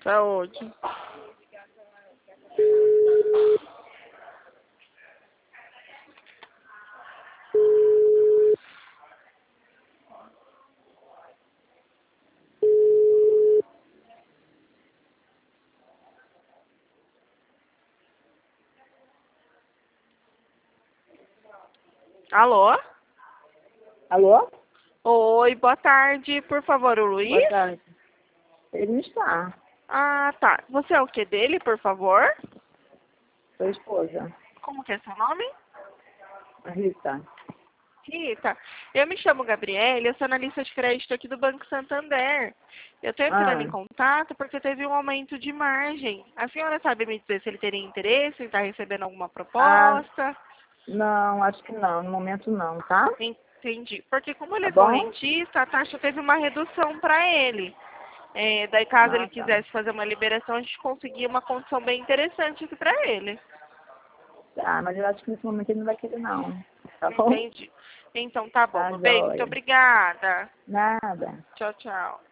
Tá ótimo. Alô? Alô? Oi, boa tarde. Por favor, o Luiz? Boa tarde. Ele não está. Ah, tá. Você é o que dele, por favor? Sua esposa. Como que é seu nome? A Rita. Rita, eu me chamo Gabriela, eu sou analista de crédito aqui do Banco Santander. Eu estou entrando em Ah, contato porque teve um aumento de margem. A senhora sabe me dizer se ele teria interesse em estar recebendo alguma ah, proposta? não, acho que não. No momento não, tá? Entendi. Porque como ele Tá é bom? correntista, a taxa teve uma redução para ele. Daí, caso ele Ah, tá. quisesse fazer uma liberação, a gente conseguia uma condição bem interessante aqui para ele. Tá, mas eu acho que nesse momento ele não vai querer não. Tá bom? Entendi. Então, tá bom, Tá, meu bem. Muito joia. obrigada. Nada. Tchau, tchau.